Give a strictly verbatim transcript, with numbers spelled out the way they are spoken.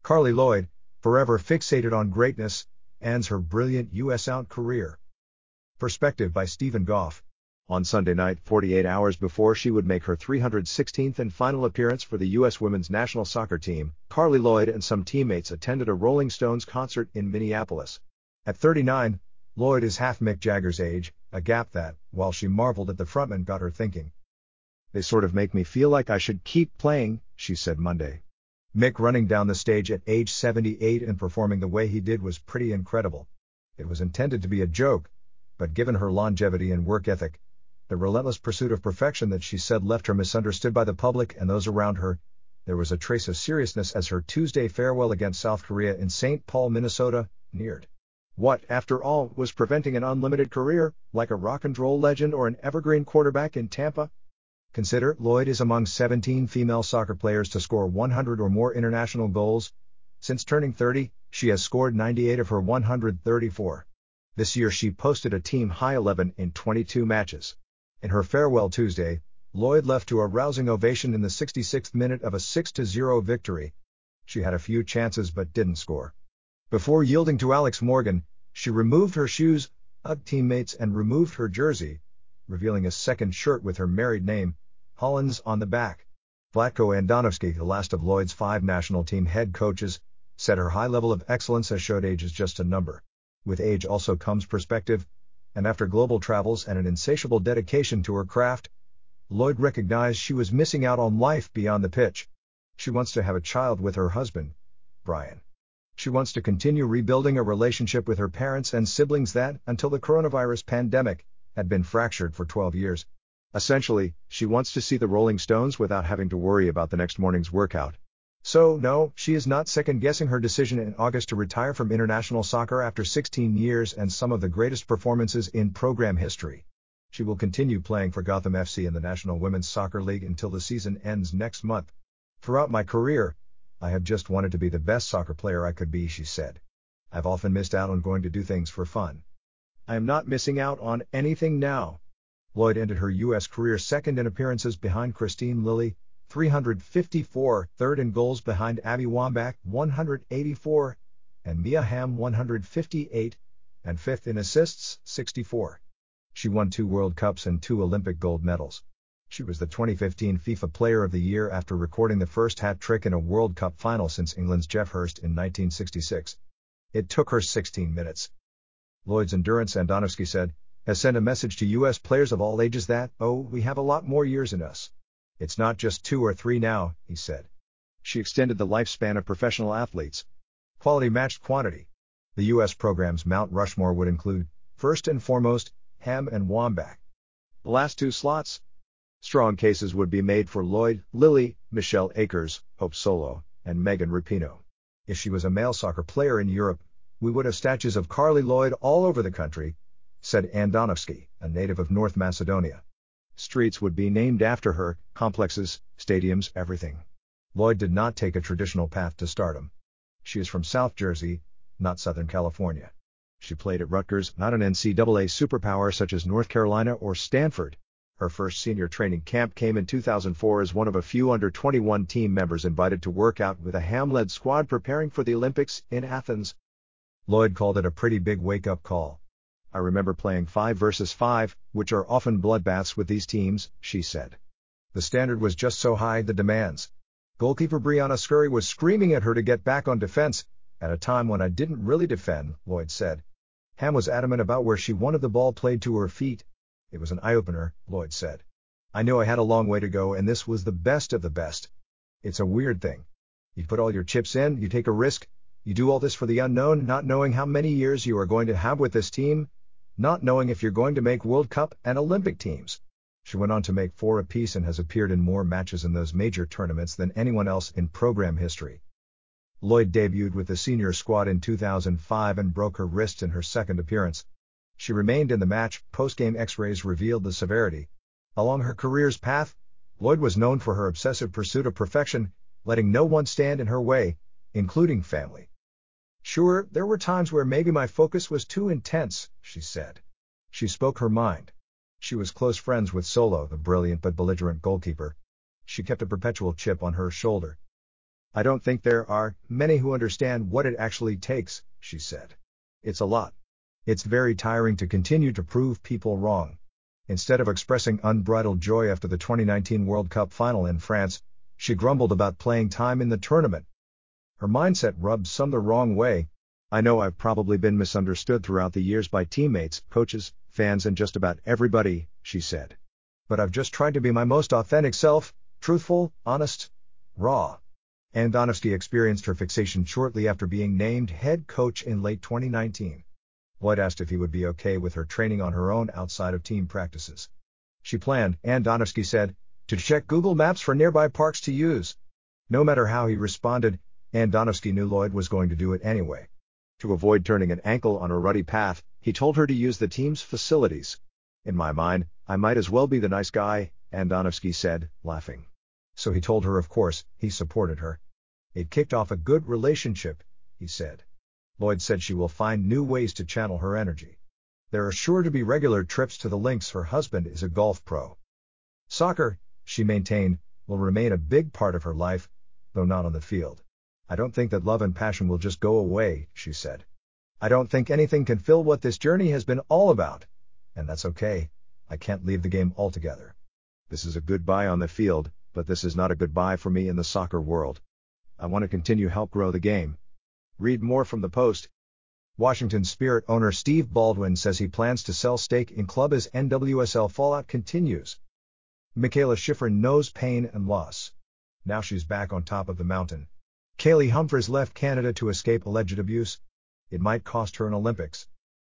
Carli Lloyd, forever fixated on greatness, ends her brilliant U S out career. Perspective by Stephen Goff. On Sunday night, forty-eight hours before she would make her three hundred sixteenth and final appearance for the U S women's national soccer team, Carli Lloyd and some teammates attended a Rolling Stones concert in Minneapolis. At thirty-nine, Lloyd is half Mick Jagger's age, a gap that, while she marveled at the frontman, got her thinking. "They sort of make me feel like I should keep playing," she said Monday. Mick running down the stage at age seventy-eight and performing the way he did was pretty incredible. It was intended to be a joke, but given her longevity and work ethic, the relentless pursuit of perfection that she said left her misunderstood by the public and those around her, there was a trace of seriousness as her Tuesday farewell against South Korea in Saint Paul, Minnesota, neared. What, after all, was preventing an unlimited career, like a rock and roll legend or an evergreen quarterback in Tampa? Consider, Lloyd is among seventeen female soccer players to score one hundred or more international goals. Since turning thirty, she has scored ninety-eight of her one hundred thirty-four. This year she posted a team-high eleven in twenty-two matches. In her farewell Tuesday, Lloyd left to a rousing ovation in the sixty-sixth minute of a six to zero victory. She had a few chances but didn't score. Before yielding to Alex Morgan, she removed her shoes, hugged teammates and removed her jersey, revealing a second shirt with her married name, Hollins, on the back. Vlatko Andonovski, the last of Lloyd's five national team head coaches, said her high level of excellence has showed age is just a number. With age also comes perspective, and after global travels and an insatiable dedication to her craft, Lloyd recognized she was missing out on life beyond the pitch. She wants to have a child with her husband, Brian. She wants to continue rebuilding a relationship with her parents and siblings that, until the coronavirus pandemic, had been fractured for twelve years. Essentially, she wants to see the Rolling Stones without having to worry about the next morning's workout. So, no, she is not second-guessing her decision in August to retire from international soccer after sixteen years and some of the greatest performances in program history. She will continue playing for Gotham F C in the National Women's Soccer League until the season ends next month. "Throughout my career, I have just wanted to be the best soccer player I could be," she said. "I've often missed out on going to do things for fun. I am not missing out on anything now." Lloyd ended her U S career second in appearances behind Kristine Lilly, three hundred fifty-four, third in goals behind Abby Wambach, one hundred eighty-four, and Mia Hamm, one hundred fifty-eight, and fifth in assists, sixty-four. She won two World Cups and two Olympic gold medals. She was the twenty fifteen FIFA Player of the Year after recording the first hat-trick in a World Cup final since England's Geoff Hurst in nineteen sixty-six. It took her sixteen minutes. Lloyd's endurance, Andonovski said, has sent a message to U S players of all ages that, oh, we have a lot more years in us. It's not just two or three now, he said. She extended the lifespan of professional athletes. Quality matched quantity. The U S program's Mount Rushmore would include, first and foremost, Hamm and Wambach. The last two slots? Strong cases would be made for Lloyd, Lilly, Michelle Akers, Hope Solo, and Megan Rapinoe. If she was a male soccer player in Europe, we would have statues of Carli Lloyd all over the country, said Andonovski, a native of North Macedonia. Streets would be named after her, complexes, stadiums, everything. Lloyd did not take a traditional path to stardom. She is from South Jersey, not Southern California. She played at Rutgers, not an N C double A superpower such as North Carolina or Stanford. Her first senior training camp came in two thousand four as one of a few under twenty-one team members invited to work out with a Hamm-led squad preparing for the Olympics in Athens. Lloyd called it a pretty big wake-up call. "I remember playing five versus five, which are often bloodbaths with these teams," she said. The standard was just so high, the demands. Goalkeeper Brianna Scurry was screaming at her to get back on defense, at a time when I didn't really defend, Lloyd said. Hamm was adamant about where she wanted the ball played to her feet. It was an eye-opener, Lloyd said. I knew I had a long way to go and this was the best of the best. It's a weird thing. You put all your chips in, you take a risk, you do all this for the unknown, not knowing how many years you are going to have with this team, not knowing if you're going to make World Cup and Olympic teams. She went on to make four apiece and has appeared in more matches in those major tournaments than anyone else in program history. Lloyd debuted with the senior squad in two thousand five and broke her wrist in her second appearance. She remained in the match. Post-game X-rays revealed the severity. Along her career's path, Lloyd was known for her obsessive pursuit of perfection, letting no one stand in her way, including family. Sure, there were times where maybe my focus was too intense, she said. She spoke her mind. She was close friends with Solo, the brilliant but belligerent goalkeeper. She kept a perpetual chip on her shoulder. I don't think there are many who understand what it actually takes, she said. It's a lot. It's very tiring to continue to prove people wrong. Instead of expressing unbridled joy after the twenty nineteen World Cup final in France, she grumbled about playing time in the tournament. Her mindset rubbed some the wrong way. I know I've probably been misunderstood throughout the years by teammates, coaches, fans and just about everybody, she said. But I've just tried to be my most authentic self, truthful, honest, raw. Andonovski experienced her fixation shortly after being named head coach in late twenty nineteen. Lloyd asked if he would be okay with her training on her own outside of team practices. She planned, Andonovski said, to check Google Maps for nearby parks to use. No matter how he responded, Andonovski knew Lloyd was going to do it anyway. To avoid turning an ankle on a rutty path, he told her to use the team's facilities. In my mind, I might as well be the nice guy, Andonovski said, laughing. So he told her of course, he supported her. It kicked off a good relationship, he said. Lloyd said she will find new ways to channel her energy. There are sure to be regular trips to the links. Her husband is a golf pro. Soccer, she maintained, will remain a big part of her life, though not on the field. I don't think that love and passion will just go away, she said. I don't think anything can fill what this journey has been all about. And that's okay. I can't leave the game altogether. This is a goodbye on the field, but this is not a goodbye for me in the soccer world. I want to continue help grow the game. Read more from the Post. Washington Spirit owner Steve Baldwin says he plans to sell stake in club as N W S L fallout continues. Mikaela Shiffrin knows pain and loss. Now she's back on top of the mountain. Kaylee Humphries left Canada to escape alleged abuse. It might cost her an Olympics.